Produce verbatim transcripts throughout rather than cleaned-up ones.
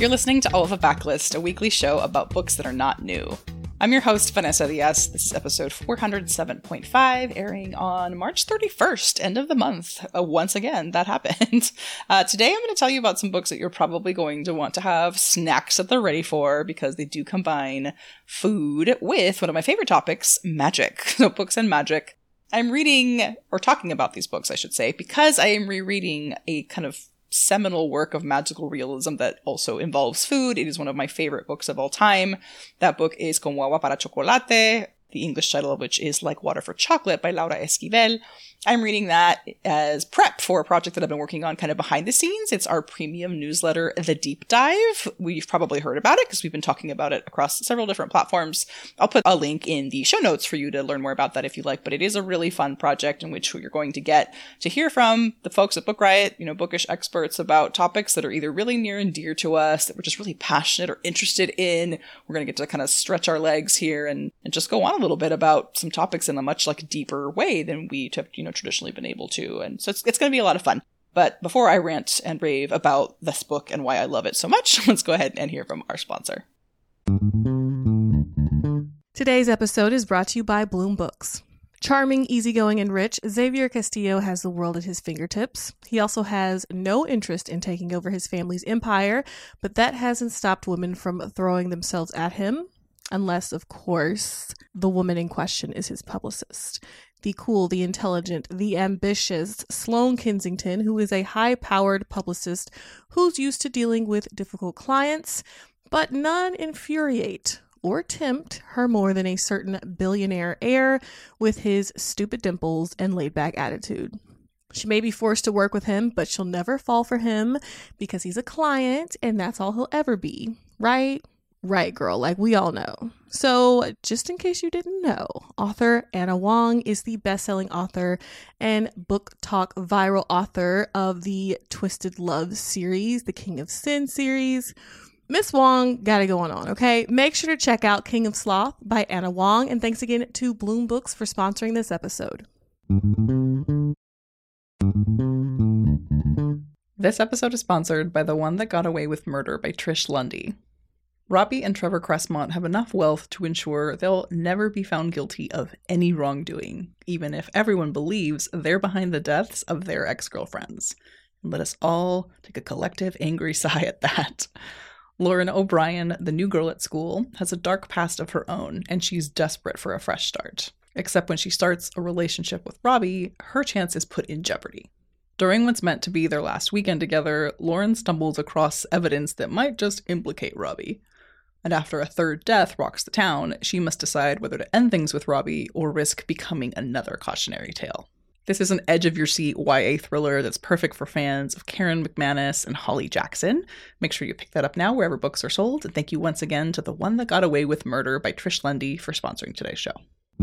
You're listening to All of a Backlist, a weekly show about books that are not new. I'm your host, Vanessa Diaz. This is episode four oh seven point five, airing on March thirty-first, end of the month. Uh, once again, that happened. Uh, today I'm going to tell you about some books that you're probably going to want to have snacks that they're ready for, because they do combine food with one of my favorite topics, magic. So books and magic. I'm reading, or talking about these books, I should say, because I am rereading a kind of seminal work of magical realism that also involves food. It is one of my favorite books of all time. That book is Como Agua para Chocolate, the English title of which is Like Water for Chocolate by Laura Esquivel. I'm reading that as prep for a project that I've been working on kind of behind the scenes. It's our premium newsletter, The Deep Dive. We've probably heard about it because we've been talking about it across several different platforms. I'll put a link in the show notes for you to learn more about that if you like, but it is a really fun project in which you're going to get to hear from the folks at Book Riot, you know, bookish experts about topics that are either really near and dear to us, that we're just really passionate or interested in. We're going to get to kind of stretch our legs here and, and just go on a little bit about some topics in a much like deeper way than we have, you know, traditionally been able to. And so it's, it's going to be a lot of fun. But before I rant and rave about this book and why I love it so much, let's go ahead and hear from our sponsor. Today's episode is brought to you by Bloom Books. Charming, easygoing, and rich, Xavier Castillo has the world at his fingertips. He also has no interest in taking over his family's empire, but that hasn't stopped women from throwing themselves at him. Unless, of course, the woman in question is his publicist. The cool, the intelligent, the ambitious Sloane Kensington, who is a high-powered publicist who's used to dealing with difficult clients, but none infuriate or tempt her more than a certain billionaire heir with his stupid dimples and laid-back attitude. She may be forced to work with him, but she'll never fall for him because he's a client and that's all he'll ever be, right? Right, girl, like we all know. So just in case you didn't know, author Ana Huang is the best-selling author and book talk viral author of the Twisted Love series, the King of Sin series. Miss Huang got it going on, okay? Make sure to check out King of Sloth by Ana Huang, and thanks again to Bloom Books for sponsoring this episode. This episode is sponsored by The One That Got Away with Murder by Trish Lundy. Robbie and Trevor Cressmont have enough wealth to ensure they'll never be found guilty of any wrongdoing, even if everyone believes they're behind the deaths of their ex-girlfriends. And let us all take a collective angry sigh at that. Lauren O'Brien, the new girl at school, has a dark past of her own, and she's desperate for a fresh start. Except when she starts a relationship with Robbie, her chance is put in jeopardy. During what's meant to be their last weekend together, Lauren stumbles across evidence that might just implicate Robbie. And after a third death rocks the town, she must decide whether to end things with Robbie or risk becoming another cautionary tale. This is an edge-of-your-seat Y A thriller that's perfect for fans of Karen McManus and Holly Jackson. Make sure you pick that up now wherever books are sold. And thank you once again to The One That Got Away with Murder by Trish Lundy for sponsoring today's show.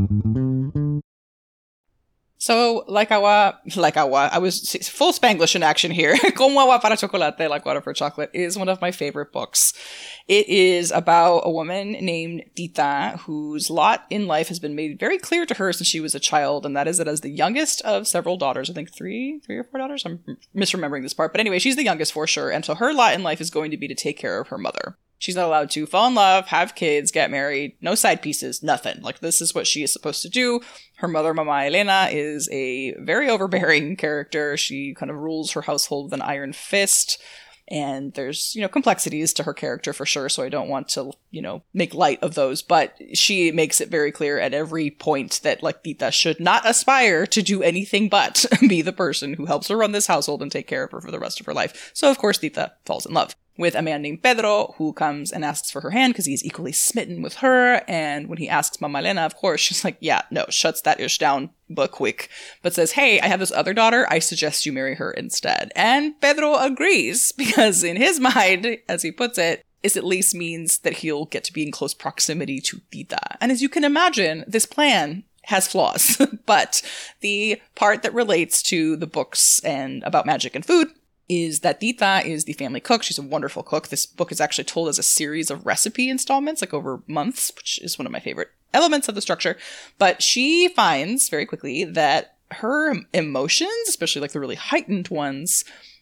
So, like agua, like agua, I was full Spanglish in action here. Como Agua para Chocolate, Like Water for Chocolate, is one of my favorite books. It is about a woman named Tita, whose lot in life has been made very clear to her since she was a child, and that is that as the youngest of several daughters, I think three, three or four daughters, I'm misremembering this part, but anyway, she's the youngest for sure, and so her lot in life is going to be to take care of her mother. She's not allowed to fall in love, have kids, get married, no side pieces, nothing. Like, this is what she is supposed to do. Her mother, Mama Elena, is a very overbearing character. She kind of rules her household with an iron fist. And there's, you know, complexities to her character for sure, so I don't want to, you know, make light of those. But she makes it very clear at every point that, like, Tita should not aspire to do anything but be the person who helps her run this household and take care of her for the rest of her life. So, of course, Tita falls in love with a man named Pedro, who comes and asks for her hand because he's equally smitten with her. And when he asks Mama Elena, of course, she's like, yeah, no, shuts that ish down but quick, but says, hey, I have this other daughter, I suggest you marry her instead. And Pedro agrees, because in his mind, as he puts it, this at least means that he'll get to be in close proximity to Tita. And as you can imagine, this plan has flaws, but the part that relates to the books and about magic and food is that Tita is the family cook. She's a wonderful cook. This book is actually told as a series of recipe installments, like over months, which is one of my favorite elements of the structure. But she finds very quickly that her emotions, especially like the really heightened ones,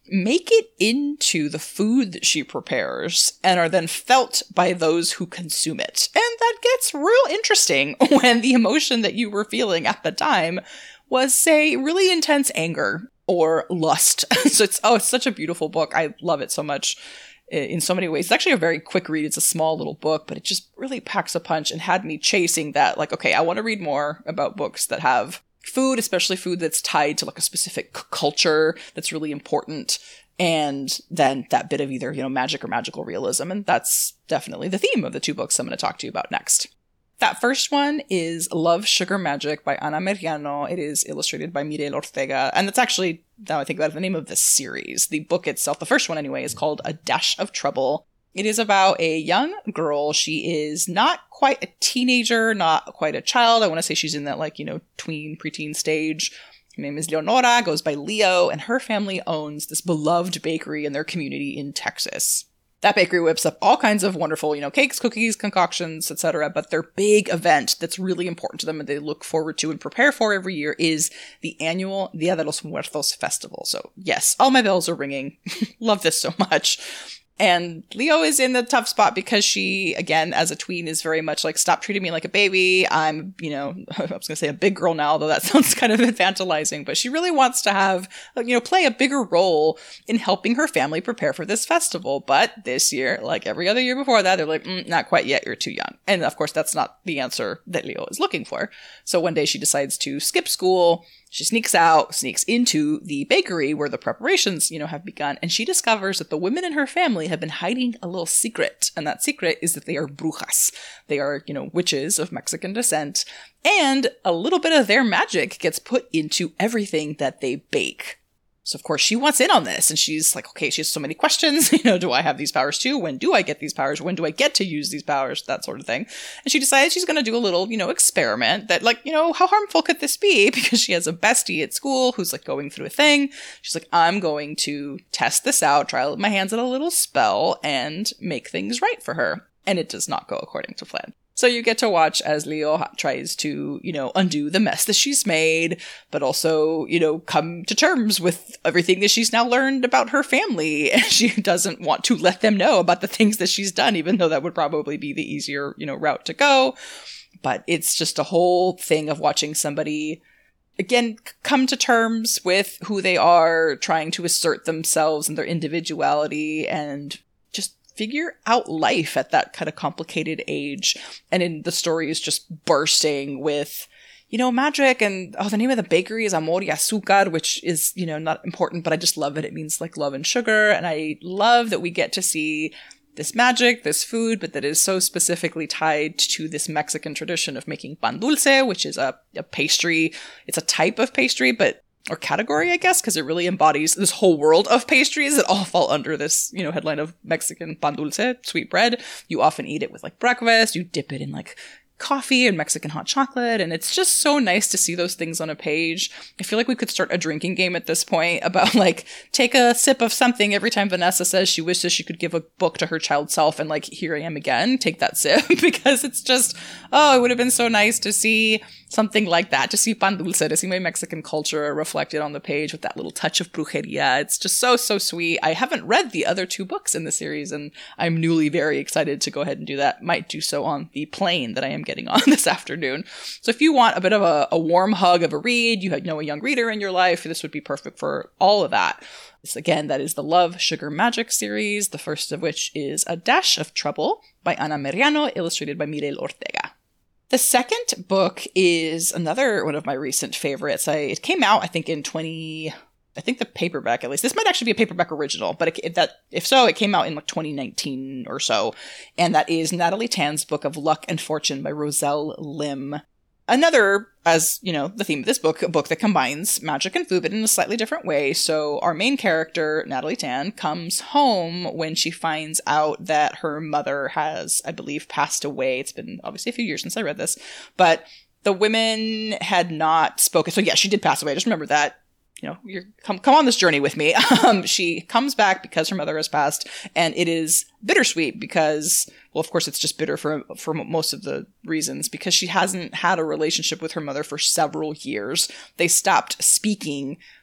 make it into the food that she prepares and are then felt by those who consume it. And that gets real interesting when the emotion that you were feeling at the time was, say, really intense anger or lust. So it's, oh, it's such a beautiful book. I love it so much in so many ways. It's actually a very quick read. It's a small little book, but it just really packs a punch and had me chasing that. Like, okay, I want to read more about books that have food, especially food that's tied to like a specific c- culture that's really important. And then that bit of either, you know, magic or magical realism. And that's definitely the theme of the two books I'm going to talk to you about next. That first one is Love, Sugar, Magic by Ana Meriano. It is illustrated by Mireille Ortega. And that's actually, now I think about it, the name of the series. The book itself, the first one anyway, is called A Dash of Trouble. It is about a young girl. She is not quite a teenager, not quite a child. I want to say she's in that, like, you know, tween, preteen stage. Her name is Leonora, goes by Leo, and her family owns this beloved bakery in their community in Texas. That bakery whips up all kinds of wonderful, you know, cakes, cookies, concoctions, et cetera. But their big event that's really important to them and they look forward to and prepare for every year is the annual Dia de los Muertos festival. So yes, all my bells are ringing. Love this so much. And Leo is in the tough spot because she, again, as a tween, is very much like, stop treating me like a baby. I'm, you know, I was going to say a big girl now, though that sounds kind of infantilizing, but she really wants to have, you know, play a bigger role in helping her family prepare for this festival. But this year, like every other year before that, they're like, mm, not quite yet, you're too young. And of course, that's not the answer that Leo is looking for. So one day she decides to skip school. She sneaks out, sneaks into the bakery where the preparations, you know, have begun, and she discovers that the women in her family have been hiding a little secret, and that secret is that they are brujas. They are, you know, witches of Mexican descent, and a little bit of their magic gets put into everything that they bake. So, of course, she wants in on this, and she's like, okay, she has so many questions. You know, do I have these powers too? When do I get these powers? When do I get to use these powers? That sort of thing. And she decides she's going to do a little, you know, experiment that, like, you know, how harmful could this be? Because she has a bestie at school who's, like, going through a thing. She's like, I'm going to test this out, try my hands at a little spell, and make things right for her. And it does not go according to plan. So you get to watch as Leo tries to, you know, undo the mess that she's made, but also, you know, come to terms with everything that she's now learned about her family. And she doesn't want to let them know about the things that she's done, even though that would probably be the easier, you know, route to go. But it's just a whole thing of watching somebody, again, come to terms with who they are, trying to assert themselves and their individuality, and just figure out life at that kind of complicated age. And in the story is just bursting with, you know, magic. And, oh, the name of the bakery is Amor y Azúcar, which is, you know, not important, but I just love it. It means like love and sugar. And I love that we get to see this magic, this food, but that is so specifically tied to this Mexican tradition of making pan dulce, which is a, a pastry. It's a type of pastry, but or category, I guess, because it really embodies this whole world of pastries that all fall under this, you know, headline of Mexican pan dulce, sweet bread. You often eat it with like breakfast. You dip it in like coffee and Mexican hot chocolate, and it's just so nice to see those things on a page. I feel like we could start a drinking game at this point about like, take a sip of something every time Vanessa says she wishes she could give a book to her child self, and like, here I am again, take that sip, because it's just, oh, it would have been so nice to see something like that, to see pan dulce, to see my Mexican culture reflected on the page with that little touch of brujeria. It's just so, so sweet. I haven't read the other two books in the series, and I'm newly very excited to go ahead and do that. Might do so on the plane that I am getting on this afternoon. So if you want a bit of a, a warm hug of a read, you know a young reader in your life, this would be perfect for all of that. This, again, that is the Love, Sugar, Magic series, the first of which is A Dash of Trouble by Ana Meriano, illustrated by Mireille Ortega. The second book is another one of my recent favorites. I, it came out, I think, in twenty... I think the paperback, at least. This might actually be a paperback original, but it, if, that, if so, it came out in like twenty nineteen or so. And that is Natalie Tan's book of Luck and Fortune by Roselle Lim. Another, as you know, the theme of this book, a book that combines magic and food, but in a slightly different way. So our main character, Natalie Tan, comes home when she finds out that her mother has, I believe, passed away. It's been obviously a few years since I read this, but the women had not spoken. So yeah, she did pass away. Just remember that. You know, you're come come on this journey with me. Um, she comes back because her mother has passed, and it is bittersweet because, well, of course, it's just bitter for for most of the reasons, because she hasn't had a relationship with her mother for several years. They stopped speaking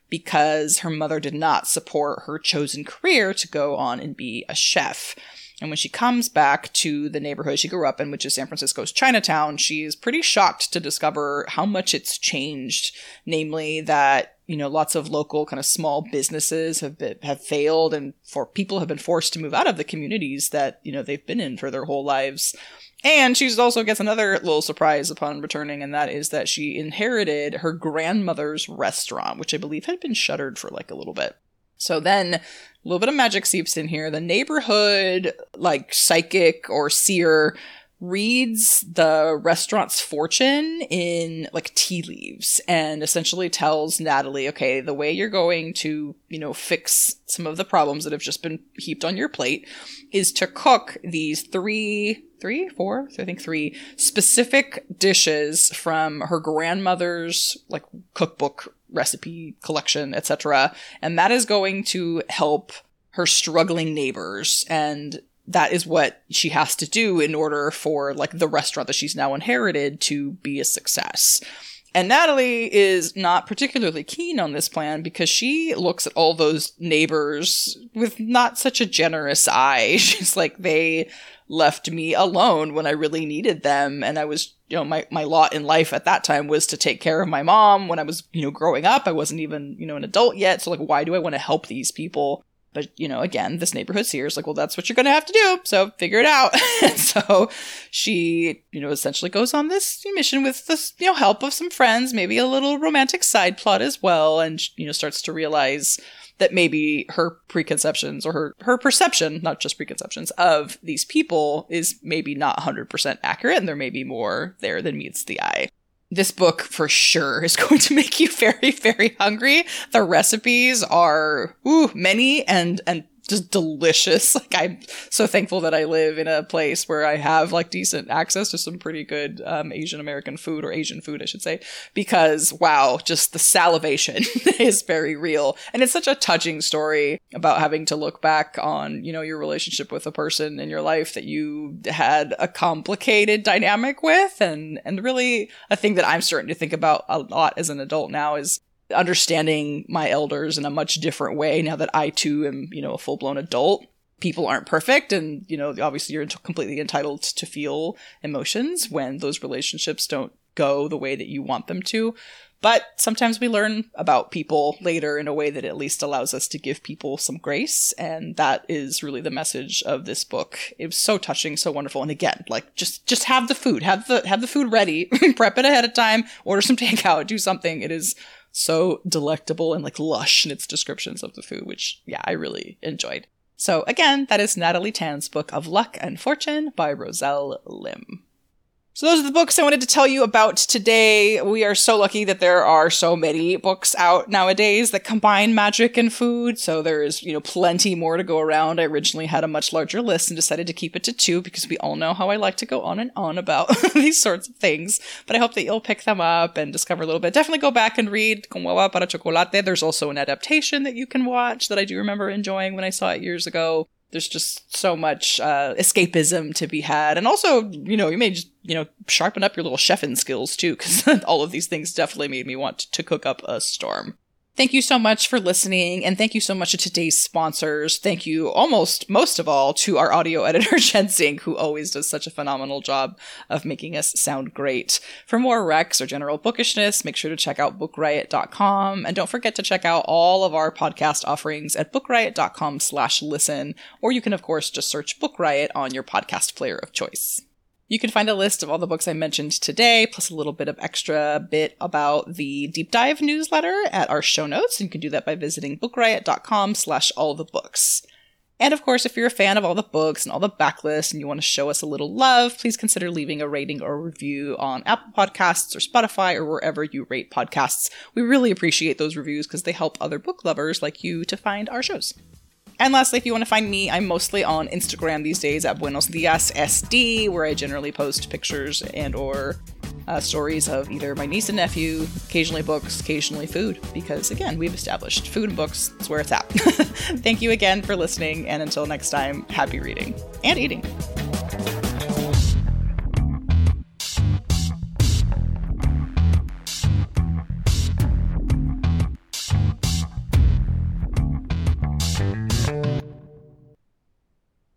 because her mother did not support her chosen career to go on and be a chef. And when she comes back to the neighborhood she grew up in, which is San Francisco's Chinatown, she's pretty shocked to discover how much it's changed. Namely that, you know, lots of local kind of small businesses have been, have failed, and for people have been forced to move out of the communities that, you know, they've been in for their whole lives. And she also gets another little surprise upon returning, and that is that she inherited her grandmother's restaurant, which I believe had been shuttered for like a little bit. So then a little bit of magic seeps in here. The neighborhood, like psychic or seer, reads the restaurant's fortune in like tea leaves and essentially tells Natalie, okay, the way you're going to, you know, fix some of the problems that have just been heaped on your plate is to cook these three, three, four, I think three specific dishes from her grandmother's like cookbook, recipe collection, et cetera. And that is going to help her struggling neighbors. And that is what she has to do in order for like the restaurant that she's now inherited to be a success. And Natalie is not particularly keen on this plan because she looks at all those neighbors with not such a generous eye. She's like, they left me alone when I really needed them. And I was, you know, my, my lot in life at that time was to take care of my mom when I was, you know, growing up. I wasn't even, you know, an adult yet. So like, why do I want to help these people? But, you know, again, this neighborhood seer is like, well, that's what you're going to have to do. So figure it out. And so she, you know, essentially goes on this mission with the, you know, help of some friends, maybe a little romantic side plot as well. And, you know, starts to realize that maybe her preconceptions or her, her perception, not just preconceptions, of these people is maybe not one hundred percent accurate. And there may be more there than meets the eye. This book, for sure, is going to make you very, very hungry. The recipes are, ooh, many and, and just delicious. Like, I'm so thankful that I live in a place where I have, like, decent access to some pretty good um, Asian American food, or Asian food, I should say, because, wow, just the salivation is very real. And it's such a touching story about having to look back on, you know, your relationship with a person in your life that you had a complicated dynamic with. And, and really a thing that I'm starting to think about a lot as an adult now is understanding my elders in a much different way now that I too am, you know, a full-blown adult. People aren't perfect, and, you know, obviously you're completely entitled to feel emotions when those relationships don't go the way that you want them to. But sometimes we learn about people later in a way that at least allows us to give people some grace. And that is really the message of this book. It was so touching, so wonderful. And again, like just, just have the food, have the, have the food ready, prep it ahead of time, order some takeout, do something. It is so delectable and like lush in its descriptions of the food, which, yeah, I really enjoyed. So again, that is Natalie Tan's book of Luck and Fortune by Roselle Lim. So those are the books I wanted to tell you about today. We are so lucky that there are so many books out nowadays that combine magic and food. So there is, you know, plenty more to go around. I originally had a much larger list and decided to keep it to two because we all know how I like to go on and on about these sorts of things. But I hope that you'll pick them up and discover a little bit. Definitely go back and read Con Hueva para Chocolate. There's also an adaptation that you can watch that I do remember enjoying when I saw it years ago. There's just so much uh, escapism to be had. And also, you know, you may just, you know, sharpen up your little chefing skills too, because all of these things definitely made me want to cook up a storm. Thank you so much for listening, and thank you so much to today's sponsors. Thank you almost most of all to our audio editor, Jen Singh, who always does such a phenomenal job of making us sound great. For more recs or general bookishness, make sure to check out book riot dot com, and don't forget to check out all of our podcast offerings at book riot dot com slash listen, or you can of course just search Book Riot on your podcast player of choice. You can find a list of all the books I mentioned today, plus a little bit of extra bit about the deep dive newsletter at our show notes. And you can do that by visiting book riot dot com slash all the books. And of course, if you're a fan of all the books and all the backlists and you want to show us a little love, please consider leaving a rating or review on Apple Podcasts or Spotify or wherever you rate podcasts. We really appreciate those reviews because they help other book lovers like you to find our shows. And lastly, if you want to find me, I'm mostly on Instagram these days at Buenos Dias S D, where I generally post pictures and or uh, stories of either my niece and nephew, occasionally books, occasionally food, because again, we've established food and books is where it's at. Thank you again for listening, and until next time, happy reading and eating.